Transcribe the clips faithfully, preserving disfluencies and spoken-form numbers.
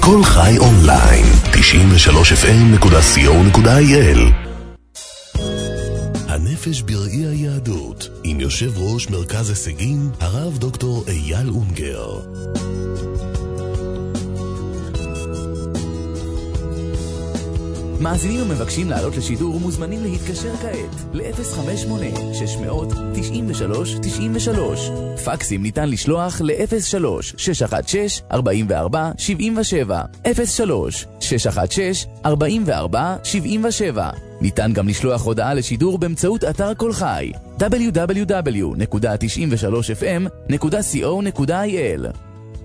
כל חי אונליין, תשעים ושלוש אף אם נקודה סי או נקודה איי אל. הנפש בראי היהדות, עם יושב ראש מרכז הישגים, הרב דוקטור אייל אונגר. מאזינים ומבקשים לעלות לשידור ומוזמנים להתקשר כעת ל-אפס חמש שמונה שש תשע שלוש תשע שלוש. פקסים ניתן לשלוח ל-אפס שלוש שש אחת שש ארבע ארבע שבע שבע, אפס שלוש שש אחת שש ארבע ארבע שבע שבע. ניתן גם לשלוח הודעה לשידור באמצעות אתר כל חי דאבליו דאבליו דאבליו נקודה תשעים ושלוש אף אם נקודה סי או נקודה איי אל.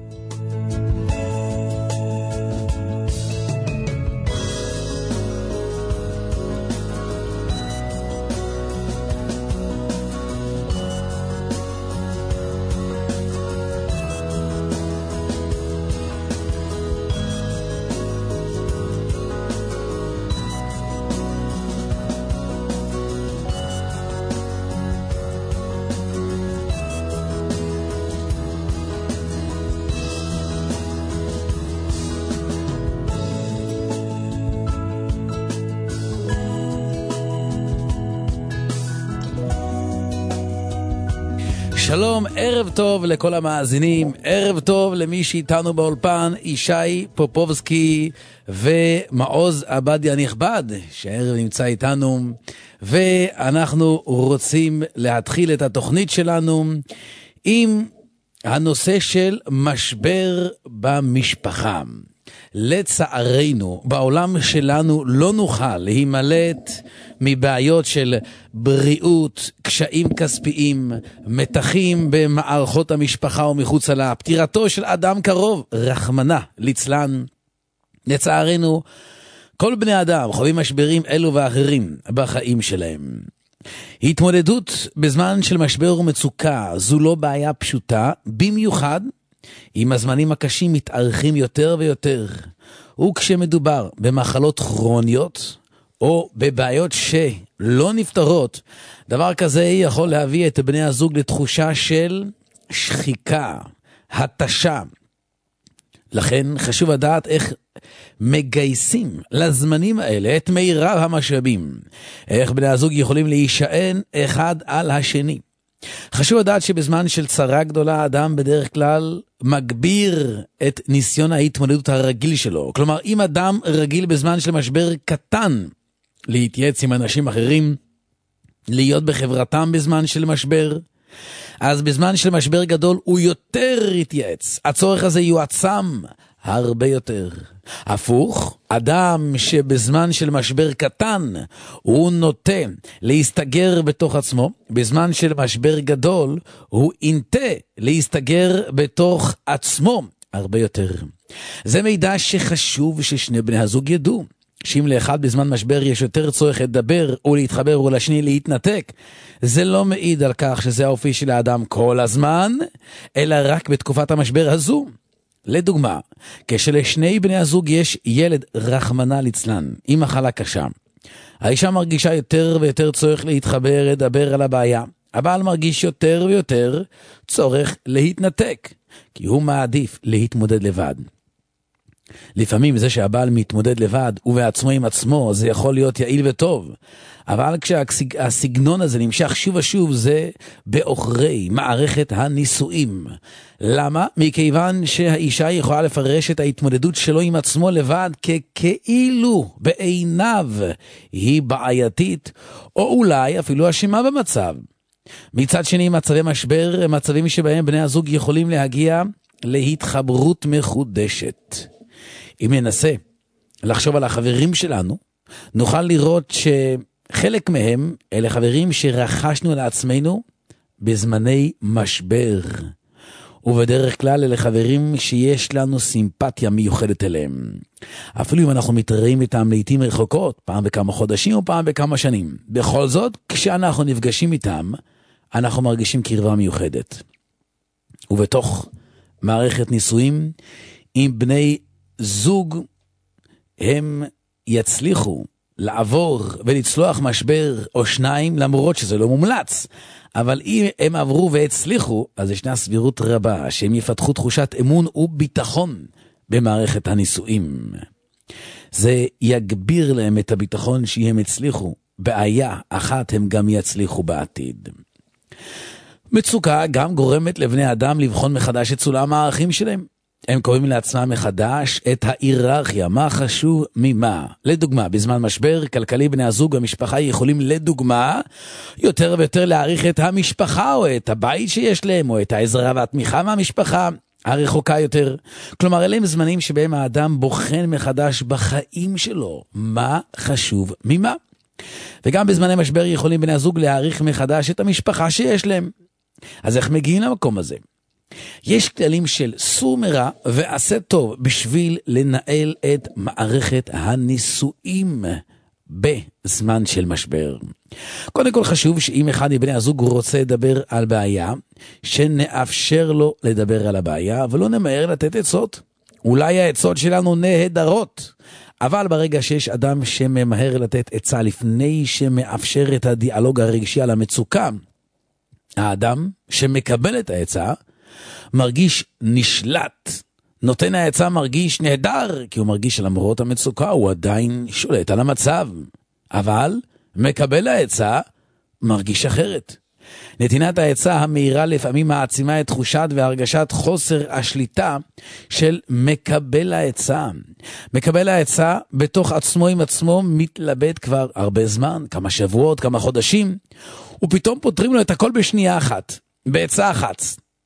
שלום, ערב טוב לכל המאזינים, ערב טוב למי שאיתנו באולפן, ישי פופובסקי ומעוז עבדיה נכבד, שהערב נמצא איתנו, ואנחנו רוצים להתחיל את התוכנית שלנו עם הנושא של משבר במשפחה. לצערנו, בעולם שלנו לא נוכל להימלט מבעיות של בריאות, קשיים כספיים, מתחים במערכות המשפחה ומחוץ לה, פטירתו של אדם קרוב, רחמנה ליצלן. לצערנו, כל בני אדם חווים משברים אלו ואחרים בחיים שלהם. התמודדות בזמן של משבר ומצוקה זו לא בעיה פשוטה, במיוחד אם הזמנים הקשים מתארכים יותר ויותר, וכשמדובר במחלות כרוניות או בבעיות שלא נפתרות, דבר כזה יכול להביא את בני הזוג לתחושה של שחיקה, התשה. לכן חשוב לדעת איך מגייסים לזמנים האלה את מירב המשאבים, איך בני הזוג יכולים להישען אחד על השני. חשוב לדעת שבזמן של צרה גדולה, האדם בדרך כלל מגביר את ניסיון ההתמודדות הרגיל שלו. כלומר, אם אדם רגיל בזמן של משבר קטן להתייעץ עם אנשים אחרים, להיות בחברתם בזמן של משבר, אז בזמן של משבר גדול הוא יותר יתייעץ. הצורך הזה יועצם הרבה יותר. הפוך, אדם שבזמן של משבר קטן הוא נוטה להסתגר בתוך עצמו, בזמן של משבר גדול הוא ינטה להסתגר בתוך עצמו הרבה יותר. זה מידע שחשוב ששני בני הזוג ידעו, שאם לאחד בזמן משבר יש יותר צורך לדבר או להתחבר או לשני להתנתק, זה לא מעיד על כך שזה האופי של האדם כל הזמן, אלא רק בתקופת המשבר הזו. לדוגמה, כשלשני בני הזוג יש ילד רחמנה ליצלן עם מחלה קשה, האישה מרגישה יותר ויותר צורך להתחבר, לדבר על הבעיה. הבעל מרגיש יותר ויותר צורך להתנתק, כי הוא מעדיף להתמודד לבד. לפעמים זה שהבעל מתמודד לבד ובעצמו עם עצמו, זה יכול להיות יעיל וטוב. אבל כשהסגנון הזה נמשך שוב ושוב, זה באחרי מערכת הנישואים. למה? מכיוון שהאישה יכולה לפרש את ההתמודדות שלו עם עצמו לבד ככאילו בעיניו היא בעייתית, או אולי אפילו אשמה במצב. מצד שני, מצבי משבר הם מצבים שבהם בני הזוג יכולים להגיע להתחברות מחודשת. אם ננסה לחשוב על החברים שלנו, נוכל לראות שחלק מהם אלה חברים שרכשנו לעצמנו בזמני משבר. ובדרך כלל אלה חברים שיש לנו סימפתיה מיוחדת אליהם. אפילו אם אנחנו מתראים איתם לעתים רחוקות, פעם בכמה חודשים או פעם בכמה שנים. בכל זאת, כשאנחנו נפגשים איתם, אנחנו מרגישים קרבה מיוחדת. ובתוך מערכת נישואים, אם בני זוג הם יצליחו לעבור ולצלוח משבר או שניים, למרות שזה לא מומלץ, אבל אם הם עברו והצליחו, אז ישנה סבירות רבה שהם יפתחו תחושת אמון וביטחון במערכת הנישואים. זה יגביר להם את הביטחון שהם הצליחו. בעיה אחת הם גם יצליחו בעתיד. מצוקה גם גורמת לבני אדם לבחון מחדש את סולם הערכים שלהם. הם קוראים לעצמם מחדש את ההיררכיה, מה חשוב ממה. לדוגמה, בזמן משבר כלכלי בני הזוג המשפחה יכולים לדוגמה יותר ויותר להעריך את המשפחה או את הבית שיש להם או את העזרה והתמיכה מהמשפחה הרחוקה יותר. כלומר, אלה הם זמנים שבהם האדם בוחן מחדש בחיים שלו מה חשוב ממה. וגם בזמני משבר יכולים בני הזוג להעריך מחדש את המשפחה שיש להם. אז איך מגיעים למקום הזה? יש כללים של סור מרע ועשה טוב בשביל לנהל את מערכת הנישואים בזמן של משבר. קודם כל חשוב שאם אחד מבני הזוג רוצה לדבר על בעיה, שנאפשר לו לדבר על הבעיה, ולא נמהר לתת עצות. אולי העצות שלנו נהדרות, אבל ברגע שיש אדם שממהר לתת עצה לפני שמאפשר את הדיאלוג הרגשי על המצוקה, האדם שמקבל את העצה מרגיש נשלט. נותן העצה מרגיש נהדר, כי הוא מרגיש שלמרות המצוקה הוא עדיין שולט על המצב. אבל מקבל העצה מרגיש אחרת. נתינת העצה המהירה לפעמים מעצימה את תחושת והרגשת חוסר השליטה של מקבל העצה. מקבל העצה בתוך עצמו עם עצמו מתלבט כבר הרבה זמן, כמה שבועות, כמה חודשים, ופתאום פותרים לו את הכל בשנייה אחת, בעצה אחת.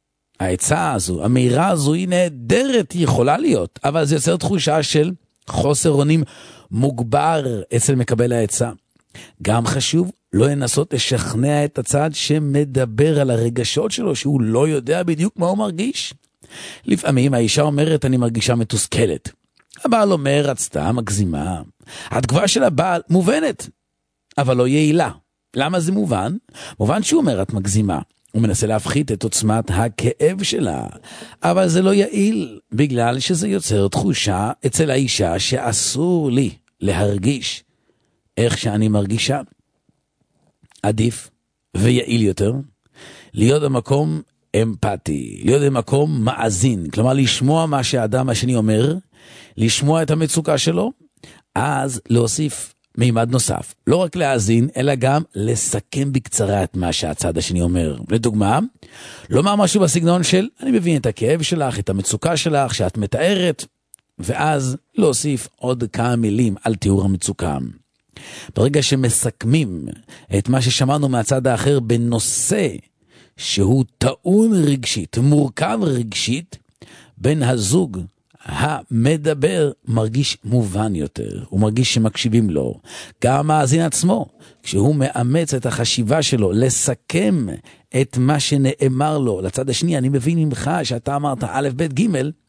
העצה הזו, המהירה הזו היא נהדרת, היא יכולה להיות, אבל זה יוצר תחושה של חוסר אונים מוגבר אצל מקבל העצה. גם חשוב לא לנסות לשכנע את הצד שמדבר על הרגשות שלו, שהוא לא יודע בדיוק מה הוא מרגיש. לפעמים האישה אומרת, אני מרגישה מתוסכלת. הבעל אומר, את סתם מגזימה. התגובה של הבעל מובנת, אבל לא יעילה. למה זה מובן? מובן שהוא אומר, את מגזימה. הוא מנסה להפחית את עוצמת הכאב שלה, אבל זה לא יעיל, בגלל שזה יוצר תחושה אצל האישה שאסור לי להרגיש איך שאני מרגישה. עדיף ויעיל יותר להיות במקום אמפתי, להיות במקום מאזין, כלומר לשמוע מה שהאדם השני אומר, לשמוע את המצוקה שלו, אז להוסיף מימד נוסף, לא רק להאזין, אלא גם לסכם בקצרה את מה שהצד השני אומר. לדוגמה, לומר משהו בסגנון של, אני מבין את הכאב שלך, את המצוקה שלך, שאת מתארת, ואז להוסיף עוד כמה מילים על תיאור המצוקה. ברגע שמסכמים את מה ששמענו מהצד האחר בנושא שהוא טעון רגשית, מורכב רגשית, בין הזוג המדבר מרגיש מובן יותר, הוא מרגיש שמקשיבים לו. גם המאזין עצמו, כשהוא מאמץ את החשיבה שלו, לסכם את מה שנאמר לו לצד השני, אני מבין ממך שאתה אמרת א' ב' ג',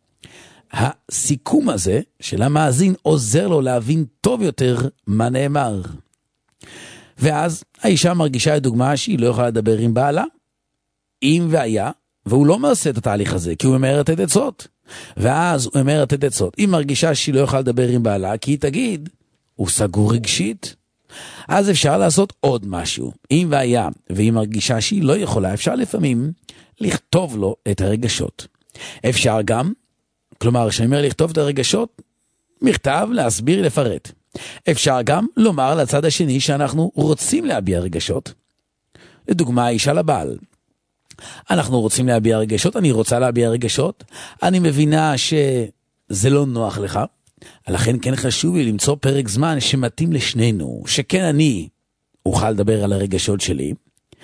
הסיכום הזה של המאזין עוזר לו להבין טוב יותר מה נאמר. ואז האישה מרגישה את דוגמה שהיא לא יכולה לדבר עם בעלה, אם והיה, והוא לא מעשה את התהליך הזה, כי הוא ממהר לתת עצות. ואז הוא ממהר לתת עצות. היא מרגישה שהיא לא יכולה לדבר עם בעלה, כי היא תגיד, הוא סגור רגשית. אז אפשר לעשות עוד משהו. אם והיה, והיא מרגישה שהיא לא יכולה, אפשר לפעמים לכתוב לו את הרגשות. אפשר גם, כלומר, שאני אומר לכתוב את הרגשות, מכתב, להסביר, לפרט. אפשר גם לומר לצד השני שאנחנו רוצים להביע רגשות. לדוגמה, אישה לבעל. אנחנו רוצים להביע רגשות, אני רוצה להביע רגשות, אני מבינה שזה לא נוח לך, לכן כן חשוב לי למצוא פרק זמן שמתאים לשנינו, שכן אני אוכל לדבר על הרגשות שלי,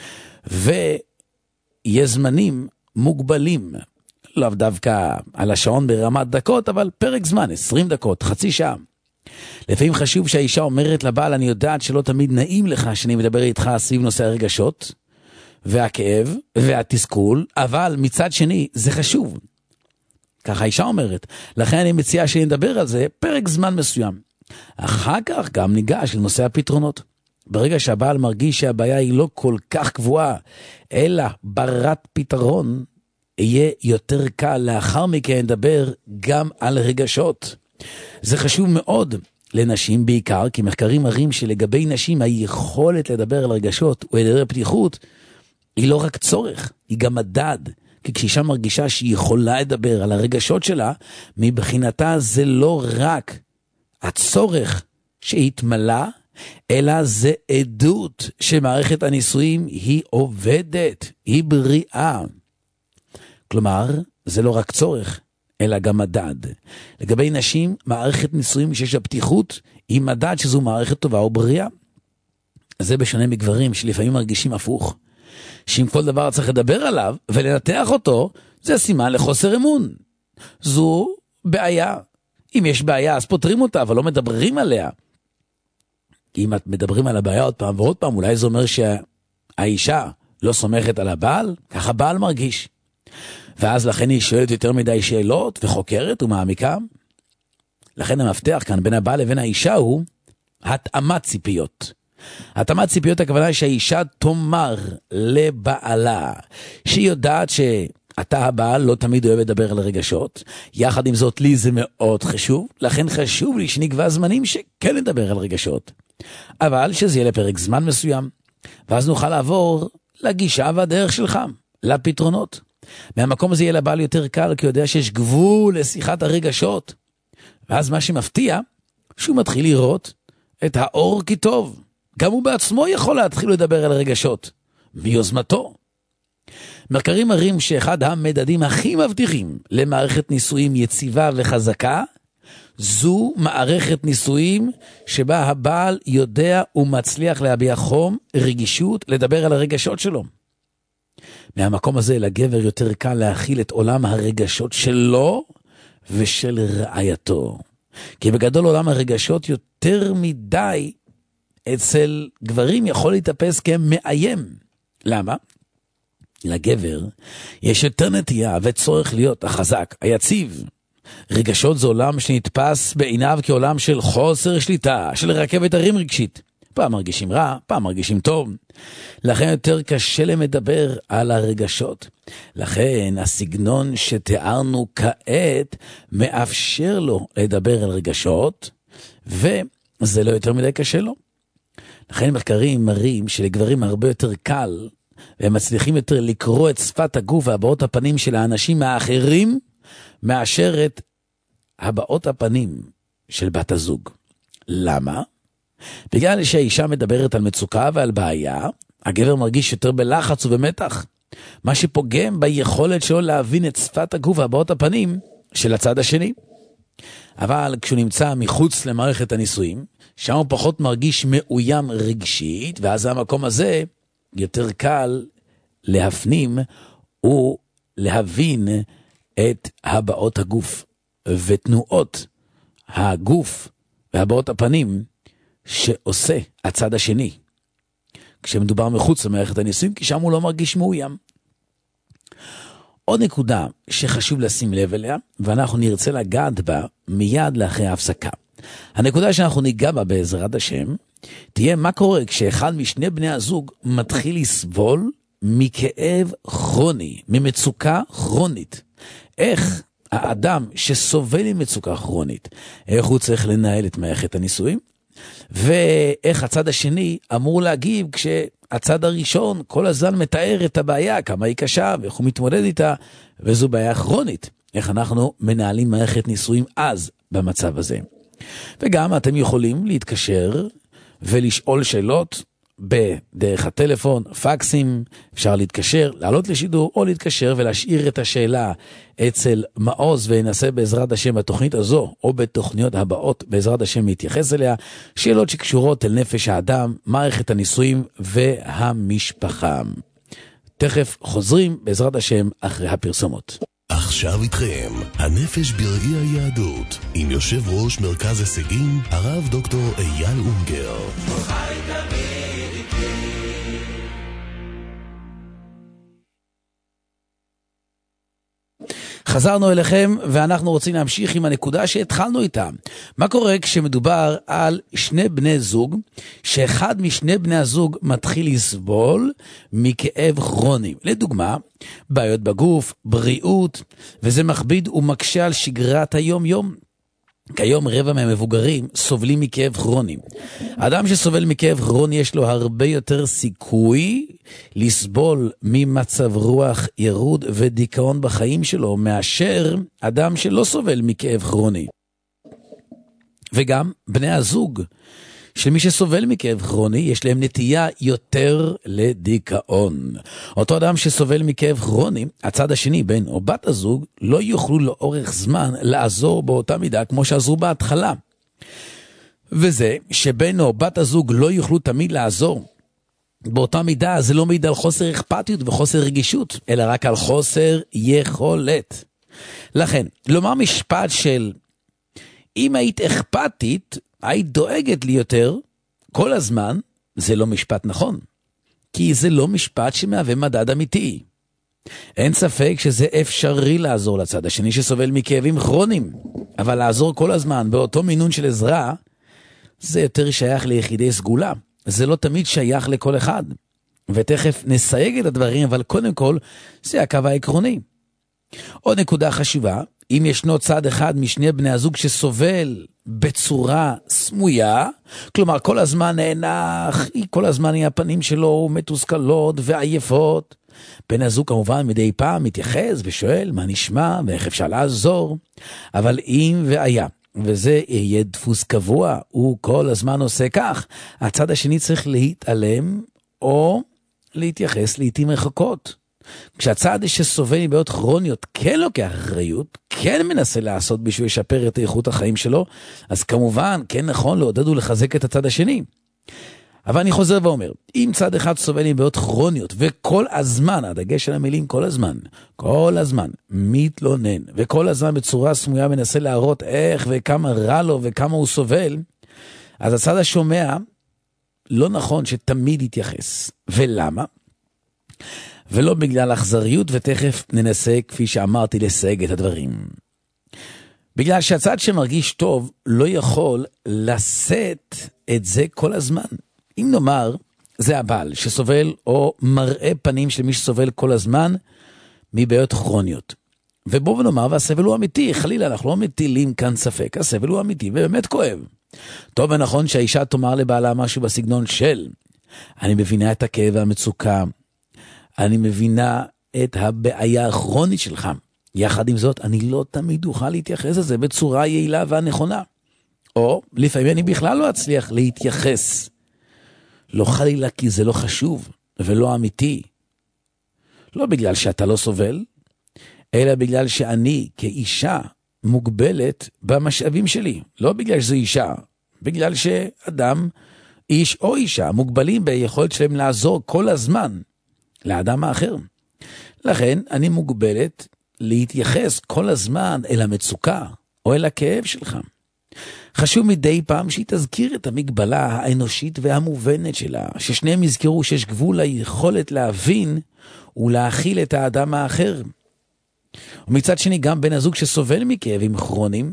ויהיה זמנים מוגבלים, לאו דווקא על השעון ברמת דקות, אבל פרק זמן, עשרים דקות, חצי שעה. לפעמים חשוב שהאישה אומרת לבעל, אני יודעת שלא תמיד נעים לך שאני מדבר איתך סביב נושא הרגשות, והכאב והתסכול, אבל מצד שני זה חשוב. ככה האישה אומרת. לכן אני מציעה שנדבר על זה פרק זמן מסוים. אחר כך גם ניגש לנושא הפתרונות. ברגע שהבעל מרגיש שהבעיה היא לא כל כך קבועה, אלא ברת פתרון, יהיה יותר קל לאחר מכן לדבר גם על רגשות. זה חשוב מאוד לנשים בעיקר, כי מחקרים מראים שלגבי נשים היכולת לדבר על רגשות או לדבר פתיחות, היא לא רק צורך, היא גם מדד. כי כשאישה מרגישה שהיא יכולה לדבר על הרגשות שלה, מבחינתה זה לא רק הצורך שהתמלא, אלא זה עדות שמערכת הנישואים היא עובדת, היא בריאה. כלומר, זה לא רק צורך, אלא גם מדד. לגבי נשים, מערכת נישואים שיש הפתיחות, היא מדד שזו מערכת טובה או בריאה. זה בשונה מגברים שלפעמים מרגישים הפוך. שאם כל דבר צריך לדבר עליו ולנתח אותו, זה סימן לחוסר אמון. זו בעיה. אם יש בעיה, אז פותרים אותה, אבל לא מדברים עליה. אם את מדברים על הבעיה עוד פעם ועוד פעם, אולי זה אומר שהאישה לא סומכת על הבעל, ככה בעל מרגיש. ואז לכן היא שואלת יותר מדי שאלות וחוקרת ומעמיקה. לכן המפתח כאן בין הבעל לבין האישה הוא התאמת ציפיות. התאמת ציפיות הכוונה היא שהאישה תאמר לבעלה, שהיא יודעת שאתה הבעל לא תמיד אוהב לדבר על רגשות, יחד עם זאת לי זה מאוד חשוב, לכן חשוב לי שנקבע זמנים שכן נדבר על רגשות. אבל שזה יהיה לפרק זמן מסוים, ואז נוכל לעבור לגישה והדרך שלך, לפתרונות. מהמקום הזה יהיה לבעל יותר קל, כי יודע שיש גבול לשיחת הרגשות. ואז מה שמפתיע, שהוא מתחיל לראות את האור כי טוב. גם הוא בעצמו יכול להתחיל לדבר על רגשות, מיוזמתו. מחקרים מראים שאחד המדדים הכי מבטיחים למערכת נישואים יציבה וחזקה, זו מערכת נישואים שבה הבעל יודע ומצליח להביע חום, רגישות, לדבר על הרגשות שלו. מהמקום הזה לגבר יותר קל להכיל את עולם הרגשות שלו ושל רעייתו. כי בגדול עולם הרגשות יותר מדי אצל גברים יכול להתאפס כמאיים. למה? לגבר יש יותר נטייה וצורך להיות החזק, היציב. רגשות זה עולם שנתפס בעיניו כעולם של חוסר שליטה, של רכבת הרים רגשית. פעם מרגישים רע, פעם מרגישים טוב. לכן יותר קשה להם לדבר על הרגשות. לכן הסגנון שתיארנו כעת מאפשר לו לדבר על רגשות, וזה לא יותר מדי קשה לו. לכן מחקרים מראים שלגברים הרבה יותר קל, והם מצליחים יותר לקרוא את שפת הגוף והבעות הפנים של האנשים האחרים, מאשר את הבעות הפנים של בת הזוג. למה? בגלל שהאישה מדברת על מצוקה ועל בעיה, הגבר מרגיש יותר בלחץ ובמתח, מה שפוגם ביכולת שלו להבין את שפת הגוף והבעות הפנים של הצד השני. אבל כשהוא נמצא מחוץ למערכת הנישואים, שם הוא פחות מרגיש מאוים רגשית, ואז המקום הזה יותר קל להפנים ולהבין את הבעות הגוף ותנועות הגוף והבעות הפנים שעושה הצד השני, כשמדובר מחוץ למערכת הנישואים, כי שם הוא לא מרגיש מאוים. עוד נקודה שחשוב לשים לב אליה, ואנחנו נרצה לגעת בה מיד לאחרי ההפסקה. הנקודה שאנחנו ניגע בה בעזרת השם, תהיה מה קורה כשאחד משני בני הזוג מתחיל לסבול מכאב כרוני, ממצוקה כרונית. איך האדם שסובל ממצוקה כרונית, איך הוא צריך לנהל את מערכת הנישואים, ואיך הצד השני אמור להגיב כשהצד הראשון כל הזמן מתאר את הבעיה, כמה היא קשה ואיך הוא מתמודד איתה, וזו בעיה כרונית. איך אנחנו מנהלים מערכת נישואים אז במצב הזה. וגם אתם יכולים להתקשר ולשאול שאלות בדרך הטלפון, פקסים, אפשר להתקשר, לעלות לשידור או להתקשר ולהשאיר את השאלה אצל מעוז וננסה בעזרת השם בתוכנית הזו או בתוכניות הבאות בעזרת השם להתייחס אליה, שאלות שקשורות אל נפש האדם, מערכת הנישואים והמשפחה. תכף חוזרים בעזרת השם אחרי הפרסומות. עכשיו איתכם, הנפש בראי היהדות, עם יושב ראש מרכז הישגים, הרב דוקטור אייל אונגר. חזרנו אליכם ואנחנו רוצים להמשיך עם הנקודה שהתחלנו איתה. מה קורה כשמדובר על שני בני זוג, שאחד משני בני הזוג מתחיל לסבול מכאב כרוני. לדוגמה, בעיות בגוף, בריאות, וזה מכביד ומקשה על שגרת היום יום. כיום רבע מהמבוגרים סובלים מכאב כרוני. אדם שסובל מכאב כרוני יש לו הרבה יותר סיכוי לסבול ממצב רוח ירוד ודיכאון בחיים שלו, מאשר אדם שלא סובל מכאב כרוני. וגם בני הזוג של מי שסובל מכאב כרוני, יש להם נטייה יותר לדיכאון. אותו אדם שסובל מכאב כרוני, הצד השני, בן או בת הזוג, לא יוכלו לאורך זמן לעזור באותה מידה כמו שעזרו בהתחלה. וזה שבן או בת הזוג לא יוכלו תמיד לעזור באותה מידה, זה לא מעיד על חוסר אכפתיות וחוסר רגישות, אלא רק על חוסר יכולת. לכן, לומר משפט של אם היית אכפתית, היית דואגת לי יותר כל הזמן, זה לא משפט נכון. כי זה לא משפט שמהווה מדד אמיתי. אין ספק שזה אפשרי לעזור לצד השני שסובל מכאבים כרוניים, אבל לעזור כל הזמן באותו מינון של עזרה, זה יותר שייך ליחידי סגולה. זה לא תמיד שייך לכל אחד. ותכף נסייג את הדברים, אבל קודם כל, זה הקו העקרוני. עוד נקודה חשובה, אם ישנו צד אחד משני בני הזוג שסובל בצורה סמויה, כלומר כל הזמן נאנח, כל הזמן הפנים שלו מתוסכלות ועייפות, בן הזוג כמובן מדי פעם מתייחס ושואל מה נשמע ואיך אפשר לעזור, אבל אם והיה, וזה יהיה דפוס קבוע, הוא כל הזמן עושה כך, הצד השני צריך להתעלם או להתייחס לעתים רחוקות. כשהצד שסובל מבעיות כרוניות כן לוקח אחריות, כן מנסה לעשות בשביל לשפר את איכות החיים שלו, אז כמובן כן נכון לעודד ולחזק את הצד השני. אבל אני חוזר ואומר, אם צד אחד סובל מבעיות כרוניות וכל הזמן, הדגש על המילים כל הזמן, כל הזמן מתלונן וכל הזמן בצורה סמויה מנסה להראות איך וכמה רע לו וכמה הוא סובל, אז הצד השומע לא נכון שתמיד יתייחס. ולמה? ולא בגלל אכזריות, ותכף ננסה, כפי שאמרתי, לסייג את הדברים. בגלל שהצד שמרגיש טוב לא יכול לשאת את זה כל הזמן. אם נאמר, זה הבעל שסובל או מראה פנים של מי שסובל כל הזמן מבעיות כרוניות. ובואו נאמר, והסבל הוא אמיתי, חלילה, אנחנו לא מטילים כאן ספק, הסבל הוא אמיתי ובאמת כואב. טוב ונכון שהאישה תאמר לבעלה משהו בסגנון של, אני מבינה את הכאב והמצוקה, אני מבינה את הבעיה הכרונית שלך. יחד עם זאת, אני לא תמיד אוכל להתייחס לזה בצורה יעילה והנכונה. או לפעמים אני בכלל לא אצליח להתייחס. לא חלילה כי זה לא חשוב ולא אמיתי. לא בגלל שאתה לא סובל, אלא בגלל שאני כאישה מוגבלת במשאבים שלי. לא בגלל שזו אישה, בגלל שאדם, איש או אישה, מוגבלים ביכולת שלהם לעזור כל הזמן לאדם האחר. לכן אני מוגבלת להתייחס כל הזמן אל המצוקה או אל הכאב שלך. חשוב מדי פעם שהיא תזכיר את המגבלה האנושית והמובנת שלה, ששניהם יזכרו שיש גבול היכולת להבין ולהכיל את האדם האחר. ומצד שני גם בן הזוג שסובל מכאבים כרוניים,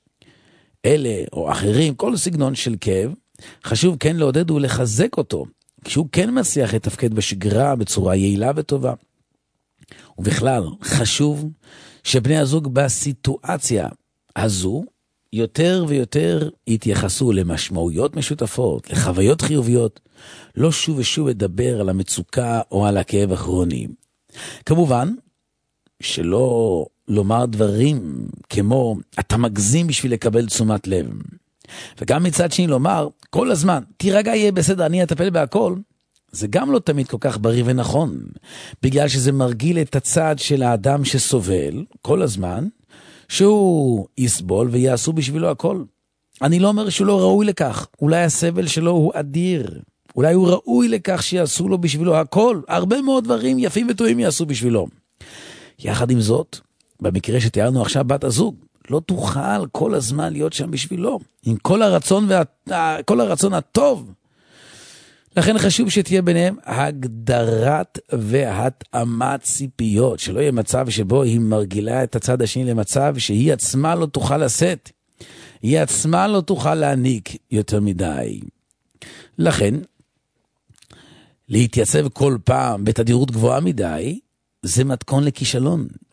אלה או אחרים, כל סגנון של כאב, חשוב כן לעודד ולחזק אותו, כשהוא כן מצליח לתפקד בשגרה בצורה יעילה וטובה. ובכלל, חשוב שבני הזוג בסיטואציה הזו יותר ויותר יתייחסו למשמעויות משותפות, לחוויות חיוביות, לא שוב ושוב לדבר על המצוקה או על הכאב הכרוני. כמובן, שלא לומר דברים כמו אתה מגזים בשביל לקבל תשומת לב. וגם מצד שני לומר כל הזמן תירגע יהיה בסדר אני אטפל בהכל, זה גם לא תמיד כל כך בריא ונכון, בגלל שזה מרגיל את הצד של האדם שסובל כל הזמן, שהוא יסבול ויעשו בשבילו הכל. אני לא אומר שהוא לא ראוי לכך, אולי הסבל שלו הוא אדיר, אולי הוא ראוי לכך שיעשו לו בשבילו הכל, הרבה מאוד דברים יפים וטובים יעשו בשבילו. יחד עם זאת, במקרה שתיארנו עכשיו בת הזוג, לא תוכל כל הזמן להיות שם בשבילו, עם כל הרצון, וה... כל הרצון הטוב. לכן חשוב שתהיה ביניהם הגדרת והתאמת ציפיות, שלא יהיה מצב שבו היא מרגילה את הצד השני למצב שהיא עצמה לא תוכל לשאת, היא עצמה לא תוכל להעניק יותר מדי. לכן, להתייצב כל פעם בתדירות גבוהה מדי, זה מתכון לכישלון.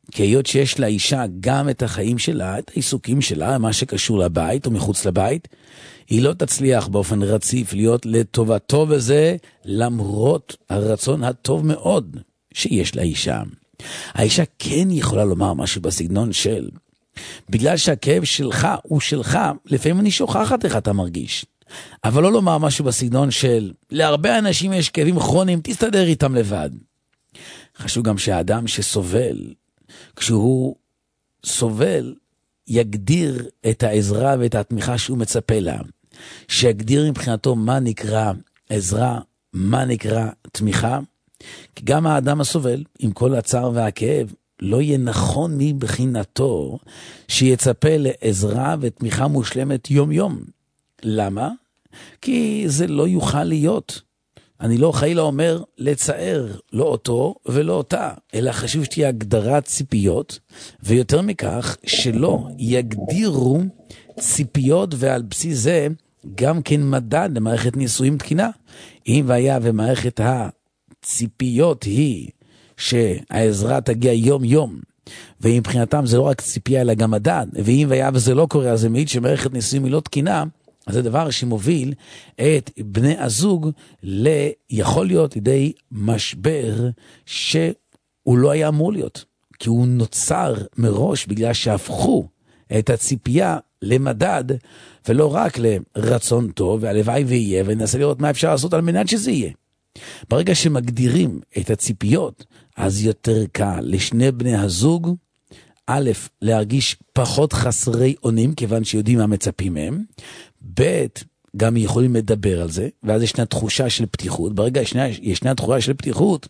כי היות שיש לאישה גם את החיים שלה, את העיסוקים שלה, מה שקשור לבית או מחוץ לבית, היא לא תצליח באופן רציף להיות לטובתו בזה, למרות הרצון הטוב מאוד שיש לאישה. האישה כן יכולה לומר משהו בסגנון של, בגלל שהכאב שלך הוא שלך, לפעמים אני שוכחת איך אתה מרגיש. אבל לא לומר משהו בסגנון של, להרבה אנשים יש כאבים כרוניים, תסתדר איתם לבד. חשוב גם שהאדם שסובל, כשהוא סובל, יגדיר את העזרה ואת התמיכה שהוא מצפה לה. שיגדיר מבחינתו מה נקרא עזרה, מה נקרא תמיכה. כי גם האדם הסובל, עם כל הצער והכאב, לא יהיה נכון מבחינתו שיצפה לעזרה ותמיכה מושלמת יום יום. למה? כי זה לא יוכל להיות. אני לא חיילה אומר לצער, לא אותו ולא אותה, אלא חשוב שתהיה הגדרת ציפיות, ויותר מכך שלא יגדירו ציפיות, ועל בסיס זה גם כן מדד למערכת ניסויים תקינה. אם והיה ומערכת הציפיות היא שהעזרה תגיע יום יום, ומבחינתם זה לא רק ציפייה אלא גם מדד, ואם והיה וזה לא קורה, אז זה מעיד שמערכת ניסויים היא לא תקינה, אז זה דבר שמוביל את בני הזוג ליכול להיות לידי משבר שהוא לא היה אמור להיות, כי הוא נוצר מראש בגלל שהפכו את הציפייה למדד, ולא רק לרצון טוב, והלוואי ויהיה, וננסה לראות מה אפשר לעשות על מנת שזה יהיה. ברגע שמגדירים את הציפיות, אז יותר קל לשני בני הזוג, א', להרגיש פחות חסרי אונים, כיוון שיודעים מה מצפים מהם, ב', גם יכולים לדבר על זה, ואז ישנה תחושה של פתיחות. ברגע ישנה, ישנה תחושה של פתיחות,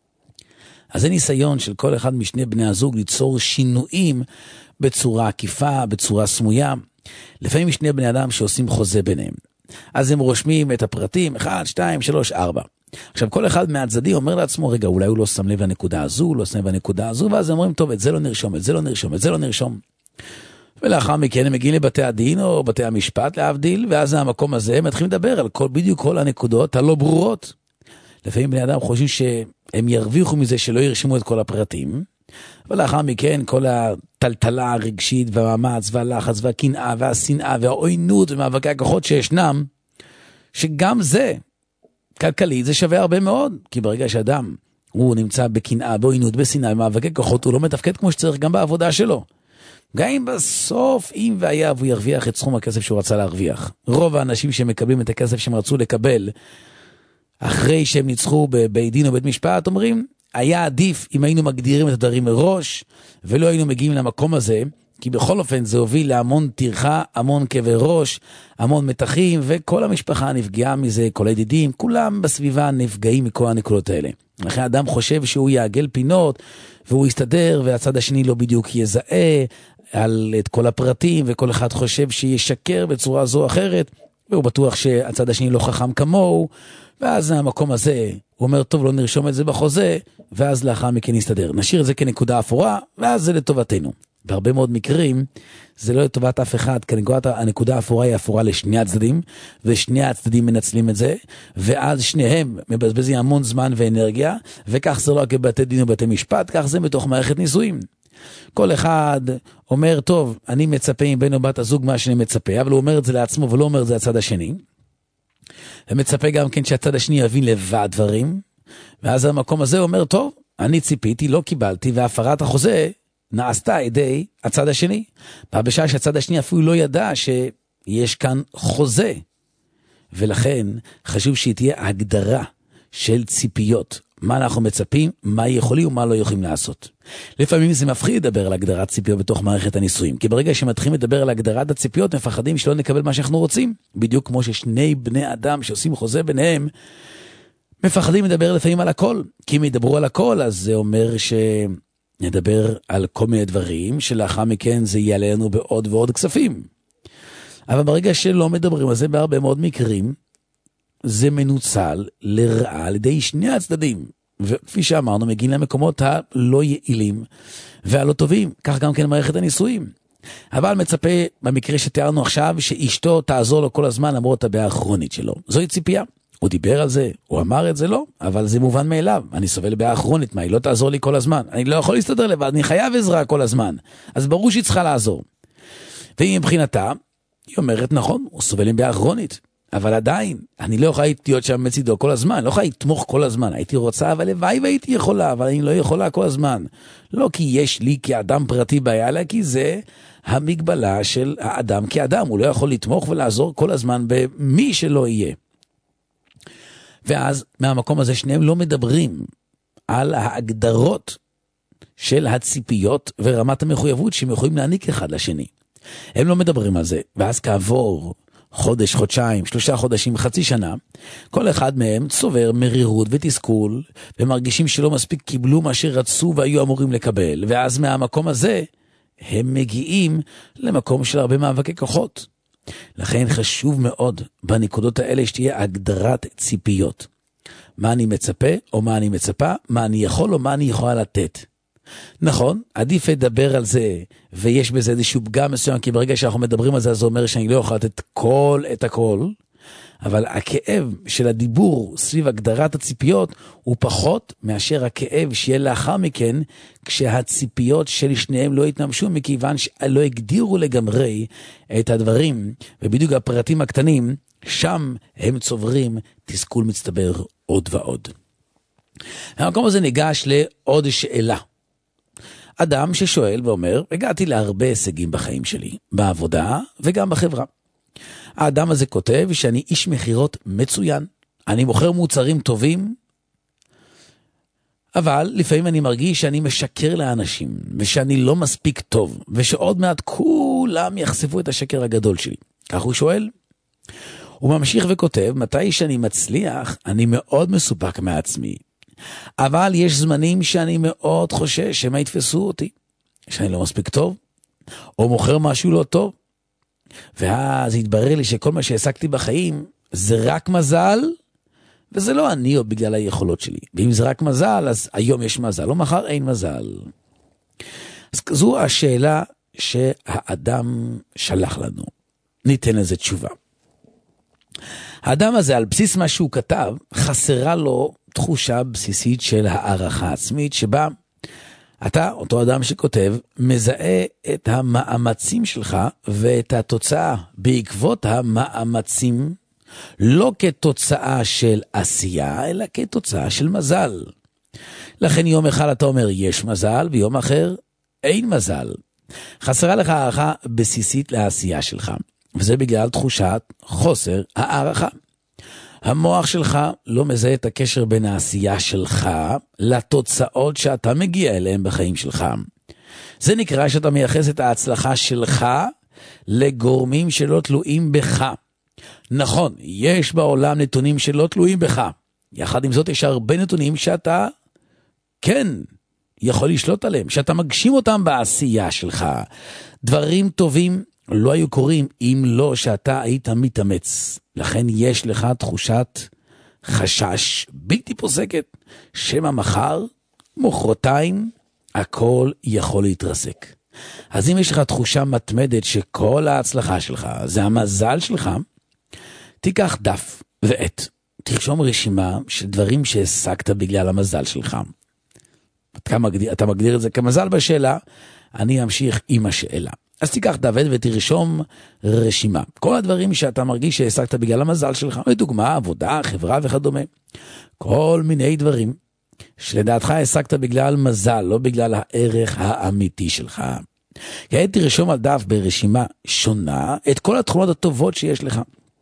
אז זה ניסיון של כל אחד משני בני הזוג ליצור שינויים בצורה עקיפה, בצורה סמויה. לפעמים שני בני אדם שעושים חוזה ביניהם. אז הם רושמים את הפרטים, אחד, שתיים, שלוש, ארבע. עכשיו כל אחד מהצדדים אומר לעצמו, רגע, אולי הוא לא שם לב לנקודה הזו, הוא לא שם לב לנקודה הזו, ואז הם אומרים, טוב, את זה לא נרשום, את זה לא נרשום, את זה לא נרשום. ולאחר מכן הם מגיעים לבתי הדין או בתי המשפט להבדיל, ואז המקום הזה הם מתחילים לדבר על כל, בדיוק כל הנקודות הלא ברורות. לפעמים בני אדם חושבים שהם ירוויחו מזה שלא ירשמו את כל הפרטים, ולאחר מכן כל הטלטלה הרגשית והמאמץ והלחץ והקנאה והשנאה והעוינות ומאבקי הכוחות שישנם, שגם זה כלכלית זה שווה הרבה מאוד, כי ברגע שאדם הוא נמצא בקנאה, בעוינות, בשנאה, במאבקי כוחות, הוא לא מתפקד כמו שצריך גם בעבודה שלו. גם אם בסוף, אם והיה, הוא ירוויח את סכום הכסף שהוא רצה להרוויח. רוב האנשים שמקבלים את הכסף שהם רצו לקבל, אחרי שהם ניצחו בבית דין או בית משפט, אומרים, היה עדיף אם היינו מגדירים את הדברים מראש, ולא היינו מגיעים למקום הזה, כי בכל אופן זה הוביל להמון תרחה, המון כאבי ראש, המון מתחים, וכל המשפחה נפגעה מזה, כל הידידים, כולם בסביבה נפגעים מכל הנקודות האלה. לכן אדם חושב שהוא יעגל פינות, והוא יסתדר, והצד השני לא בדיוק יזהה על את כל הפרטים, וכל אחד חושב שישקר בצורה זו או אחרת, והוא בטוח שהצד השני לא חכם כמוהו, ואז המקום הזה, הוא אומר, טוב, לא נרשום את זה בחוזה, ואז לאחר מכן נסתדר. נשאיר את זה כנקודה אפורה, ואז זה לטובתנו. בהרבה מאוד מקרים, זה לא לטובת אף אחד, כי הנקודה האפורה היא אפורה לשני הצדדים, ושני הצדדים מנצלים את זה, ואז שניהם מבזבזים המון זמן ואנרגיה, וכך זה לא רק בבתי דין ובתי משפט, כך זה בתוך מערכת נישואים. כל אחד אומר, טוב, אני מצפה עם בן או בת הזוג מה שאני מצפה, אבל הוא אומר את זה לעצמו ולא אומר את זה לצד השני. ומצפה גם כן שהצד השני יבין לבד דברים, ואז המקום הזה אומר, טוב, אני ציפיתי, לא קיבלתי, והפרת החוזה נעשתה ידי הצד השני. בשעה שהצד השני אפילו לא ידע שיש כאן חוזה. ולכן חשוב שתהיה הגדרה של ציפיות. מה אנחנו מצפים, מה יכולים ומה לא יכולים לעשות. לפעמים זה מפחיד לדבר על הגדרת ציפיות בתוך מערכת הנישואים, כי ברגע שמתחילים לדבר על הגדרת הציפיות, מפחדים שלא נקבל מה שאנחנו רוצים. בדיוק כמו ששני בני אדם שעושים חוזה ביניהם, מפחדים לדבר לפעמים על הכל. כי אם ידברו על הכל, אז זה אומר שנדבר על כל מיני דברים, שלאחר מכן זה יעלה לנו בעוד ועוד כספים. אבל ברגע שלא מדברים על זה בהרבה מאוד מקרים, זה מנוצל לרעה על ידי שני הצדדים. וכפי שאמרנו, מגיעים למקומות הלא יעילים והלא טובים. כך גם כן מערכת הנישואים. אבל מצפה במקרה שתיארנו עכשיו, שאשתו תעזור לו כל הזמן למרות הבעיה הכרונית שלו. זוהי ציפייה. הוא דיבר על זה, הוא אמר את זה, לא, אבל זה מובן מאליו. אני סובל בעיה כרונית, מה, היא לא תעזור לי כל הזמן. אני לא יכול להסתדר לבד, אני חייב עזרה כל הזמן. אז ברור שהיא צריכה לעזור. והיא מבחינתה, היא אומרת, נכון, הוא סובל עם בעיה כרונית, אבל עדיין, אני לא יכולה להיות שם מצידו כל הזמן, לא יכולה לתמוך כל הזמן. הייתי רוצה, אבל לוואי והייתי יכולה, אבל אני לא יכולה כל הזמן. לא כי יש לי כאדם פרטי בעיה, אלא כי זה המגבלה של האדם כאדם. הוא לא יכול לתמוך ולעזור כל הזמן במי שלא יהיה. ואז מהמקום הזה שניהם לא מדברים על ההגדרות של הציפיות ורמת המחויבות שהם יכולים להעניק אחד לשני. הם לא מדברים על זה, ואז כעבור חודש, חודשיים, שלושה חודשים, חצי שנה, כל אחד מהם צובר מרירות ותסכול, ומרגישים שלא מספיק קיבלו מה שרצו והיו אמורים לקבל, ואז מהמקום הזה הם מגיעים למקום של הרבה מאבקי כוחות. לכן חשוב מאוד בנקודות האלה שתהיה הגדרת ציפיות. מה אני מצפה או מה אני מצפה, מה אני יכול או מה אני יכולה לתת. נכון, עדיף לדבר על זה, ויש בזה איזשהו פגם מסוים, כי ברגע שאנחנו מדברים על זה, זה אומר שאני לא יכול לתת כל את הכל, אבל הכאב של הדיבור סביב הגדרת הציפיות, הוא פחות מאשר הכאב שיהיה לאחר מכן, כשהציפיות של שניהם לא התנמשו, מכיוון שלא הגדירו לגמרי את הדברים, ובדיוק הפרטים הקטנים, שם הם צוברים תסכול מצטבר עוד ועוד. המקום הזה ניגש לעוד שאלה. אדם ששואל ואומר, הגעתי להרבה הישגים בחיים שלי, בעבודה וגם בחברה. האדם הזה כותב שאני איש מחירות מצוין, אני מוכר מוצרים טובים, אבל לפעמים אני מרגיש שאני משקר לאנשים, ושאני לא מספיק טוב, ושעוד מעט כולם יחשפו את השקר הגדול שלי. כך הוא שואל. הוא ממשיך וכותב, מתי שאני מצליח, אני מאוד מסופק מעצמי. אבל יש זמנים שאני מאוד חושש שמה יתפסו אותי, שאני לא מספיק טוב, או מוכר משהו לא טוב. ואז התברר לי שכל מה שהעסקתי בחיים זה רק מזל, וזה לא אני או בגלל היכולות שלי. ואם זה רק מזל, אז היום יש מזל, או מחר אין מזל. אז זו השאלה שהאדם שלח לנו. ניתן לזה תשובה. האדם הזה, על בסיס מה שהוא כתב, חסרה לו תחושה בסיסית של הערכה עצמית, שבה אתה, אותו אדם שכותב, מזהה את המאמצים שלך ואת התוצאה בעקבות המאמצים, לא כתוצאה של עשייה, אלא כתוצאה של מזל. לכן יום אחד אתה אומר, יש מזל, ויום אחר, אין מזל. חסרה לך הערכה בסיסית לעשייה שלך, וזה בגלל תחושת חוסר הערכה. המוח שלך לא מזהה את הקשר בין העשייה שלך לתוצאות שאתה מגיע אליהם בחיים שלך. זה נקרא שאתה מייחס את ההצלחה שלך לגורמים שלא תלויים בך. נכון, יש בעולם נתונים שלא תלויים בך. יחד עם זאת יש הרבה נתונים שאתה כן יכול לשלוט עליהם, שאתה מגשים אותם בעשייה שלך. דברים טובים לא היו קורים אם לא שאתה היית מתאמץ. לכן יש לך תחושת חשש בלתי פוסקת, שמה מחר, מוחרתיים, הכל יכול להתרסק. אז אם יש לך תחושה מתמדת שכל ההצלחה שלך זה המזל שלך, תיקח דף ועט, תרשום רשימה של דברים שהשגת בגלל המזל שלך. אתה מגדיר, אתה מגדיר את זה כמזל בשאלה, אני אמשיך עם השאלה. אז תיקח דף ותרשום רשימה. כל הדברים שאתה מרגיש שהשגת בגלל המזל שלך, לדוגמה, עבודה, חברה וכדומה. כל מיני דברים שלדעתך השגת בגלל מזל, לא בגלל הערך האמיתי שלך. כעת תרשום על דף ברשימה שונה את כל התכונות הטובות שיש לך.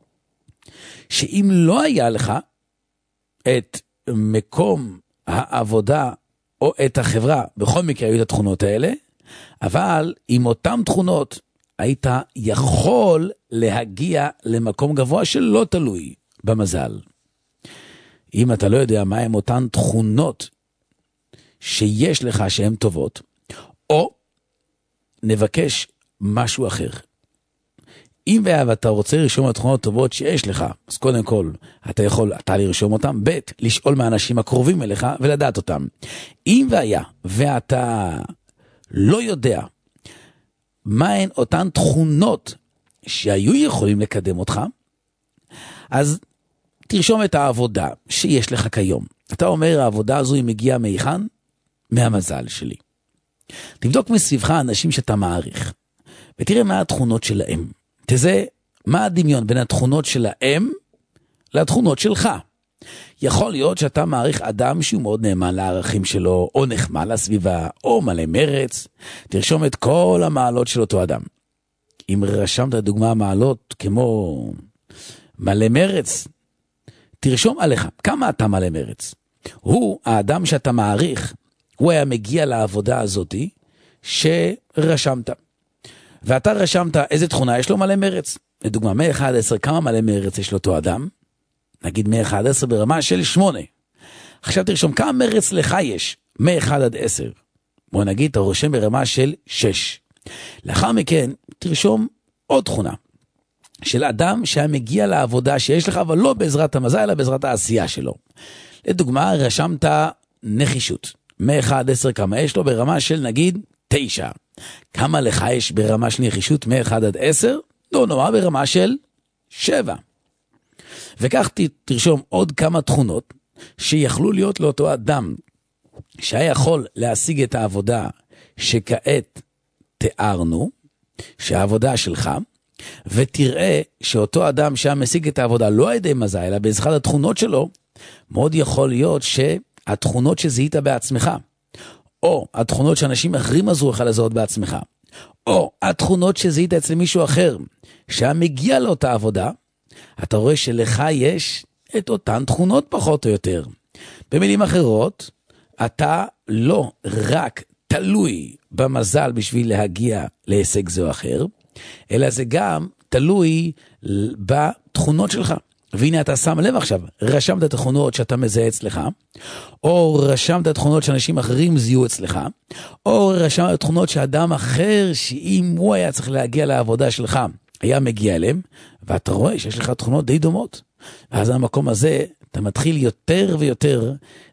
שאם לא היה לך את מקום העבודה או את החברה, בכל מקרה היו את התכונות האלה, אבל עם אותם תכונות היית יכול להגיע למקום גבוה שלא תלוי במזל. אם אתה לא יודע מה הם אותן תכונות שיש לך שהן טובות, או נבקש משהו אחר. אם ואתה רוצה לרשום התכונות טובות שיש לך, אז קודם כל אתה יכול, אתה לרשום אותם, ב' לשאול מהאנשים הקרובים אליך ולדעת אותם. אם והיה ואתה לא יודע מה הן אותן תכונות שהיו יכולים לקדם אותך, אז תרשום את העבודה שיש לך כיום. אתה אומר, העבודה הזו היא מגיעה מהיכן? מהמזל שלי. תבדוק מסביבך אנשים שאתה מעריך, ותראה מה התכונות שלהם. תזה, מה הדמיון בין התכונות שלהם לתכונות שלך. יכול להיות שאתה מעריך אדם שהוא מאוד נאמן לערכים שלו, או נחמד לסביבה, או מלא מרץ. תרשום את כל המעלות של אותו אדם. אם רשמת דוגמה מעלות כמו מלא מרץ, תרשום עליך כמה אתה מלא מרץ. הוא, האדם שאתה מעריך, הוא היה מגיע לעבודה הזאת שרשמת. ואתה רשמת איזה תכונה יש לו מלא מרץ. לדוגמה, מ-אחד עד עשר, כמה מלא מרץ יש לאותו אדם? נגיד מ-אחד עד עשר ברמה של שמונה. עכשיו תרשום כמה מרץ לך יש מ-אחד עד עשר. בוא נגיד, אתה רושם ברמה של שש. לאחר מכן, תרשום עוד תכונה. של אדם שהיה מגיע לעבודה שיש לך, אבל לא בעזרת המזל, אלא בעזרת העשייה שלו. לדוגמה, רשמת נחישות. מ-אחד עד עשר כמה יש לו ברמה של נגיד תשע. כמה לך יש ברמה של נחישות מ-אחד עד עשר? לא נורא ברמה של שבע. וכך תרשום עוד כמה תכונות שיכלו להיות לאותו אדם שהיה יכול להשיג את העבודה שכעת תיארנו, שהעבודה שלך, ותראה שאותו אדם שהיה משיג את העבודה לא על ידי מזל, אלא בעזרת התכונות שלו, מאוד יכול להיות שהתכונות שזיהית בעצמך, או התכונות שאנשים אחרים עזרו לך לזהות בעצמך, או התכונות שזיהית אצל מישהו אחר, שהיה מגיע לאותה עבודה, אתה רואה שלך יש את אותן תכונות פחות או יותר. במילים אחרות, אתה לא רק תלוי במזל בשביל להגיע להישג זה או אחר, אלא זה גם תלוי בתכונות שלך. והנה אתה שם לב עכשיו, רשמת את התכונות שאתה מזהה אצלך, או רשמת את התכונות שאנשים אחרים זיהו אצלך, או רשמת את התכונות שאדם אחר, שאם הוא היה צריך להגיע לעבודה שלך, היה מגיע אליהם, ואתה רואה שיש לך תכונות די דומות. ואז במקום הזה, אתה מתחיל יותר ויותר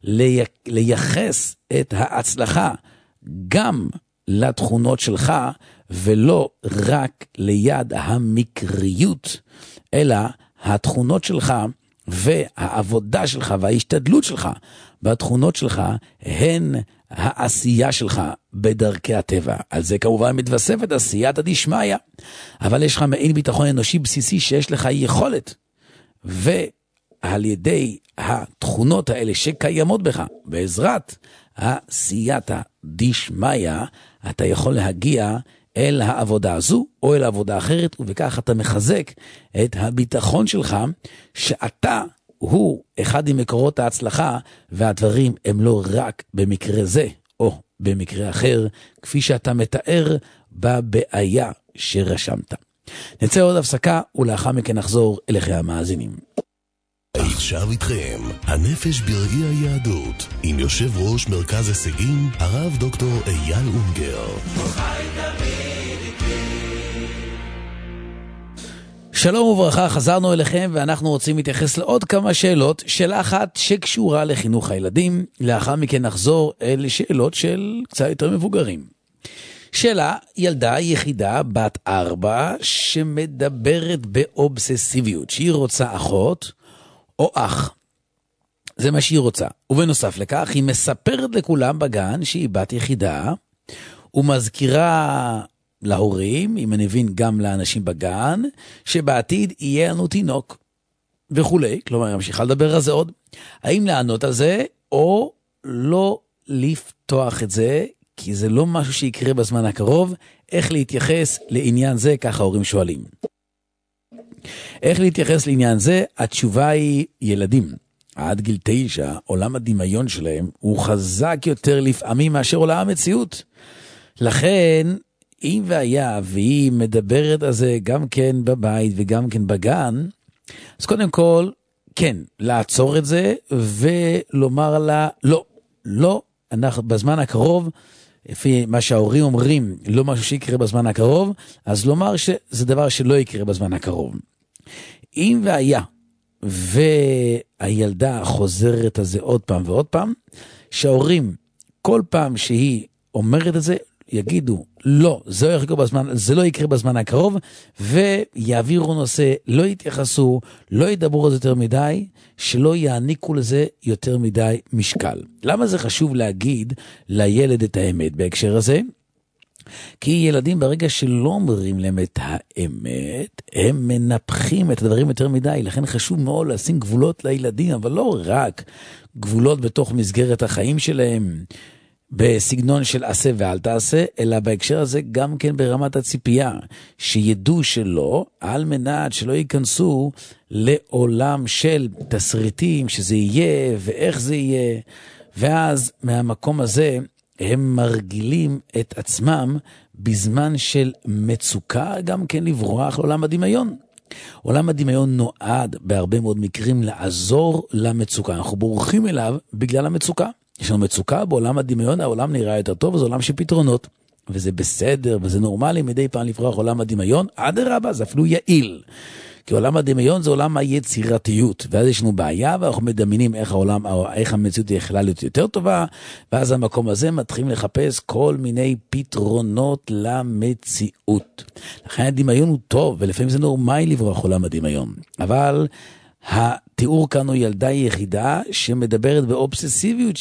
לייחס את ההצלחה גם לתכונות שלך, ולא רק ליד המקריות, אלא התכונות שלך והעבודה שלך וההשתדלות שלך בתכונות שלך הן העשייה שלך בדרכי הטבע. על זה כמובן מתווספת עשיית הדשמיא, אבל יש לך מעין ביטחון אנושי בסיסי שיש לך יכולת, ועל ידי התכונות האלה שקיימות בך, בעזרת עשיית הדשמיא, אתה יכול להגיע אל העבודה הזו או אל העבודה אחרת, ובכך אתה מחזק את הביטחון שלך שאתה הוא אחד ממקורות ההצלחה, והדברים הם לא רק במקרה זה או במקרה אחר, כפי שאתה מתאר בבעיה שרשמת. נצא עוד הפסקה ולאחר מכן נחזור אליכם המאזינים. עכשיו איתכם, הנפש בראי היהדות, עם יושב ראש מרכז הישגים, הרב דוקטור אייל אונגר. שלום וברכה, חזרנו אליכם ואנחנו רוצים להתייחס לעוד כמה שאלות. שאלה אחת שקשורה לחינוך הילדים, לאחר מכן נחזור אל שאלות של קצת יותר מבוגרים. שאלה, ילדה יחידה בת ארבע שמדברת באובססיביות, שהיא רוצה אחות או אח. זה מה שהיא רוצה. ובנוסף לכך, היא מספרת לכולם בגן שהיא בת יחידה, ומזכירה להורים, אם אני מבין גם לאנשים בגן, שבעתיד יהיה לנו תינוק וכולי. כלומר, היא ממשיכה לדבר על זה עוד. האם לענות על זה, או לא לפתוח את זה, כי זה לא משהו שיקרה בזמן הקרוב. איך להתייחס לעניין זה, ככה ההורים שואלים. איך להתייחס לעניין זה? התשובה היא ילדים. עד גיל תשע, עולם הדמיון שלהם הוא חזק יותר לפעמים מאשר עולם המציאות. לכן, אם והיה והיא מדברת על זה גם כן בבית וגם כן בגן, אז קודם כל, כן, לעצור את זה ולומר לה, לא, לא, אנחנו בזמן הקרוב, לפי מה שההורים אומרים, לא משהו שיקרה בזמן הקרוב, אז לומר שזה דבר שלא יקרה בזמן הקרוב. אם והיה, והילדה חוזרת על זה עוד פעם ועוד פעם, שההורים, כל פעם שהיא אומרת את זה, יגידו, לא, זה לא יקרה בזמן, זה לא יקרה בזמן הקרוב, ויעבירו נושא, לא יתייחסו, לא ידברו על זה יותר מדי, שלא יעניקו לזה יותר מדי משקל. למה זה חשוב להגיד לילד את האמת בהקשר הזה? כי ילדים ברגע שלא אומרים להם את האמת, הם מנפחים את הדברים יותר מדי, לכן חשוב מאוד לשים גבולות לילדים, אבל לא רק גבולות בתוך מסגרת החיים שלהם, בסגנון של עשה ואל תעשה, אלא בהקשר הזה גם כן ברמת הציפייה, שידעו שלא, על מנת שלא ייכנסו לעולם של תסריטים, שזה יהיה ואיך זה יהיה, ואז מהמקום הזה הם מרגילים את עצמם בזמן של מצוקה, גם כן לברוח לעולם הדמיון. עולם הדמיון נועד בהרבה מאוד מקרים לעזור למצוקה, אנחנו בורחים אליו בגלל המצוקה. יש לנו מצוקה בעולם הדמיון, העולם נראה יותר טוב, זה עולם של פתרונות, וזה בסדר, וזה נורמלי מדי פעם לברוח עולם הדמיון, עד הרבה, זה אפילו יעיל, כי עולם הדמיון זה עולם היצירתיות, ואז יש לנו בעיה, ואנחנו מדמיינים איך העולם, איך המציאות יכולה להיות יותר טובה, ואז המקום הזה מתחילים לחפש כל מיני פתרונות למציאות. לכן הדמיון הוא טוב, ולפעמים זה נורמלי לברוח עולם הדמיון, אבל התיאור כאן הוא ילדה יחידה שמדברת באובססיביות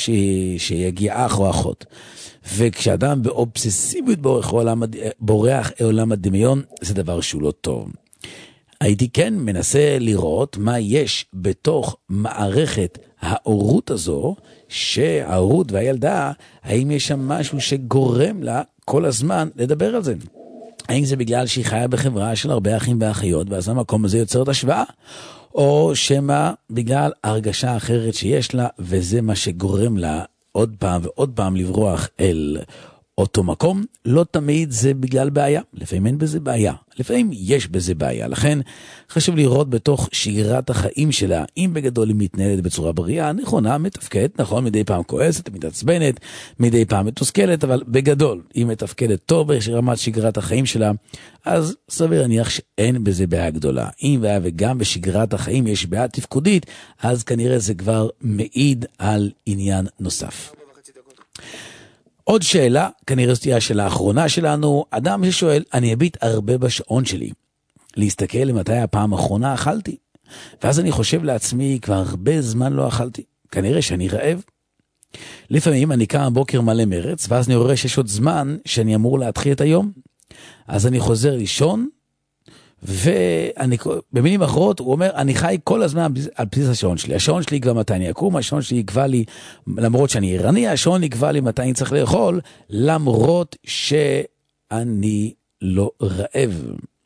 שיגיע אח או אחות. וכשאדם באובססיביות בורח עולם, בורח עולם הדמיון, זה דבר שהוא לא טוב. הייתי כן מנסה לראות מה יש בתוך מערכת ההורות הזו, שההורות והילדה, האם יש שם משהו שגורם לה כל הזמן לדבר על זה. האם זה בגלל שהיא חיה בחברה של הרבה אחים ואחיות, ואז המקום הזה יוצר את השוואה, או שמה בגלל הרגשה אחרת שיש לה, וזה מה שגורם לה עוד פעם ועוד פעם לברוח אל אותו מקום. לא תמיד זה בגלל בעיה, לפעמים אין בזה בעיה, לפעמים יש בזה בעיה. לכן חשוב לראות בתוך שגרת החיים שלה, אם בגדול היא מתנהלת בצורה בריאה, נכונה, מתפקדת, נכון, מדי פעם כועסת, מתעצבנת, מדי פעם מתוסכלת, אבל בגדול היא מתפקדת טוב ברמת שגרת החיים שלה, אז סביר להניח שאין בזה בעיה גדולה. אם בעיה וגם בשגרת החיים יש בעיה תפקודית, אז כנראה זה כבר מעיד על עניין נוסף. עוד שאלה, כנראה זאת תהיה השאלה האחרונה שלנו, אדם ששואל, אני אביט הרבה בשעון שלי, להסתכל למתי הפעם האחרונה אכלתי, ואז אני חושב לעצמי, כבר הרבה זמן לא אכלתי, כנראה שאני רעב. לפעמים אני קם בוקר מלא מרץ, ואז אני רואה שיש עוד זמן שאני אמור להתחיל את היום, אז אני חוזר לישון, ואני, במילים אחרות, הוא אומר, אני חי כל הזמן על בסיס השעון שלי. השעון שלי יקבע מתי אני אקום, השעון שלי יקבע לי, למרות שאני ערני, השעון יקבע לי מתי אני צריך לאכול, למרות שאני לא רעב.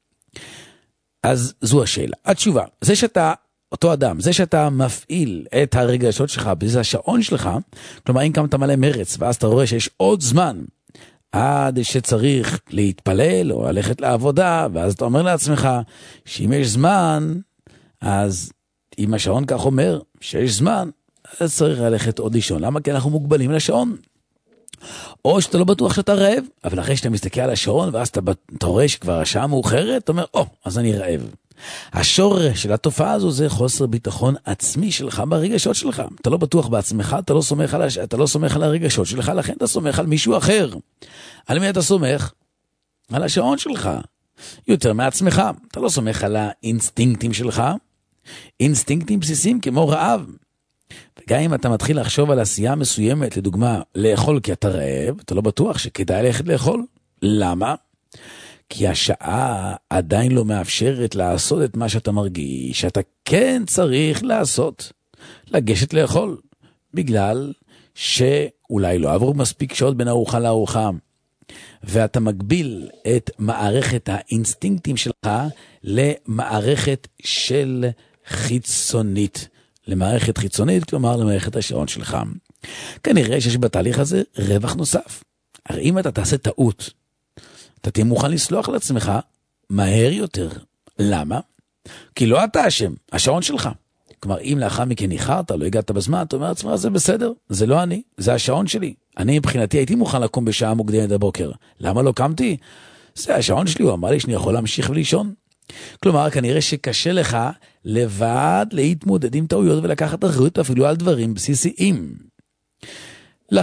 אז זו השאלה. התשובה, זה שאתה, אותו אדם, זה שאתה מפעיל את הרגשות שלך, בסיס השעון שלך, כלומר, אם כמה אתה מלא מרץ, ואז אתה רואה שיש עוד זמן, עד שצריך להתפלל או ללכת לעבודה, ואז אתה אומר לעצמך שאם יש זמן, אז אם השעון כך אומר שיש זמן, אז צריך ללכת עוד לישון. למה? כי אנחנו מוגבלים לשעון. או שאתה לא בטוח שאתה רעב, אבל אחרי שאתה מסתכל על השעון, ואז אתה, אתה רואה שכבר השעה מאוחרת, אתה אומר, או, אז אני רעב. השורש של התופעה הזו זה חוסר ביטחון עצמי שלך ברגשות שלך. אתה לא בטוח בעצמך, אתה לא סומך על, הש... אתה לא סומך על הרגשות שלך, לכן אתה סומך על מישהו אחר. על מי אתה סומך? על השעון שלך. יותר מעצמך. אתה לא סומך על האינסטינקטים שלך. אינסטינקטים בסיסיים כמו רעב. וגם אם אתה מתחיל לחשוב על עשייה מסוימת, לדוגמה, לאכול כי אתה רעב, אתה לא בטוח שכדאי ללכת לאכול. למה? כי השעה עדיין לא מאפשרת לעשות את מה שאתה מרגיש, שאתה כן צריך לעשות, לגשת לאכול, בגלל שאולי לא עברו מספיק שעות בין ארוחה לארוחה, ואתה מגביל את מערכת האינסטינקטים שלך למערכת של חיצונית, למערכת חיצונית, כלומר למערכת השעון שלך. כנראה שיש בתהליך הזה רווח נוסף. הרי אם אתה תעשה טעות, אתה תהיה מוכן לסלוח לעצמך מהר יותר. למה? כי לא אתה אשם, השעון שלך. כלומר, אם לאחר מכן ניחרת, לא הגעת בזמן, אתה אומר לעצמך, זה בסדר, זה לא אני, זה השעון שלי. אני מבחינתי הייתי מוכן לקום בשעה מוקדמת בבוקר. למה לא קמתי? זה השעון שלי, הוא אמר לי שאני יכול להמשיך ולישון. כלומר, כנראה שקשה לך לבד להתמודד עם טעויות ולקחת אחריות אפילו על דברים בסיסיים. לכן,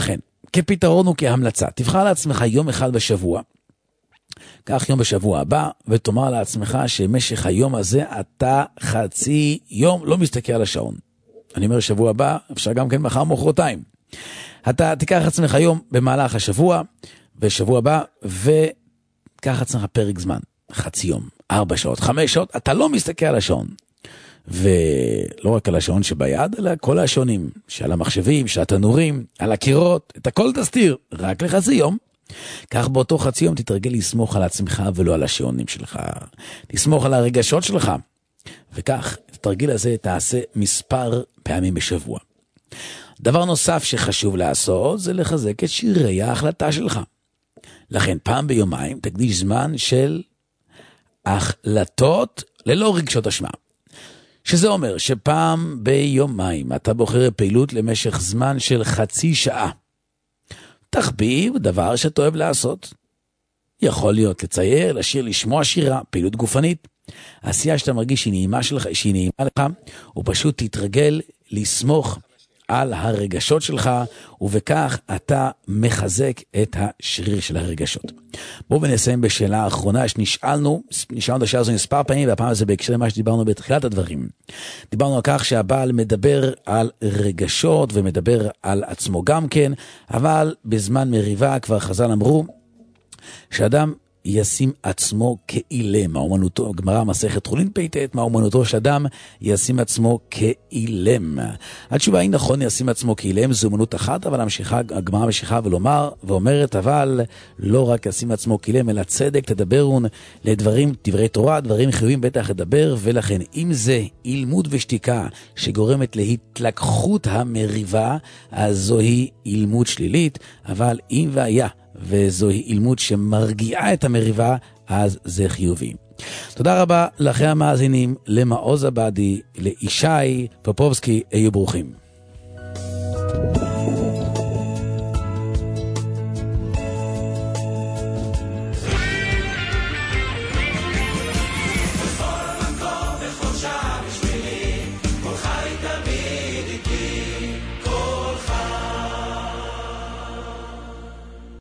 כפתרון וכהמלצה, תבחר לעצמך יום אחד בשבוע, קח יום בשבוע הבא, ותאמר לעצמך שמשך היום הזה אתה חצי יום לא מסתכל על השעון. אני אומר שבוע הבא, אפשר גם כן מחר מחרתיים. אתה תיקח עצמך יום במהלך השבוע, בשבוע הבא, וקח עצמך פרק זמן, חצי יום, ארבע שעות, חמש שעות, אתה לא מסתכל על השעון. ולא רק על השעון שביד, אלא כל השעונים, שעל המחשבים, שעל התנורים, על הקירות, את הכל תסתיר, רק לחצי יום. כך באותו חצי יום תתרגל לסמוך על עצמך ולא על השעונים שלך. תסמוך על הרגשות שלך. וכך, את התרגיל הזה תעשה מספר פעמים בשבוע. דבר נוסף שחשוב לעשות זה לחזק את שירי ההחלטה שלך. לכן פעם ביומיים תקדיש זמן של החלטות ללא רגשות אשמה. שזה אומר שפעם ביומיים אתה בוחר פעילות למשך זמן של חצי שעה. תחביב דבר שאתה אוהב לעשות. יכול להיות לצייר, לשיר, לשמוע שירה, פעילות גופנית. עשייה שאתה מרגיש שהיא נעימה שלך, שהיא נעימה לך, ופשוט תתרגל לסמוך על הרגשות שלך, ובכך אתה מחזק את השריר של הרגשות. בואו ונסיים בשאלה האחרונה שנשאלנו, נשאלנו את השאלה הזו מספר פעמים, והפעם הזה בהקשר למה שדיברנו בתחילת הדברים. דיברנו על כך שהבעל מדבר על רגשות, ומדבר על עצמו גם כן, אבל בזמן מריבה כבר חז"ל אמרו, שאדם ישים עצמו כאילם. האומנותו, גמרא מסכת חולין פ"ט, מה אומנותו שאדם ישים עצמו כאילם. התשובה היא נכון, ישים עצמו כאילם, זו אומנות אחת, אבל המשיכה, הגמרא ממשיכה ולומר, ואומרת, אבל לא רק ישים עצמו כאילם, אלא צדק תדברון לדברים, דברי תורה, דברים חיובים בטח לדבר, ולכן אם זה אילמות ושתיקה שגורמת להתלקחות המריבה, אז זוהי אילמות שלילית, אבל אם והיה וזוהי אילמות שמרגיעה את המריבה, אז זה חיובי. תודה רבה לכם המאזינים, למעוז עבדי, לישי פופובסקי, היו ברוכים.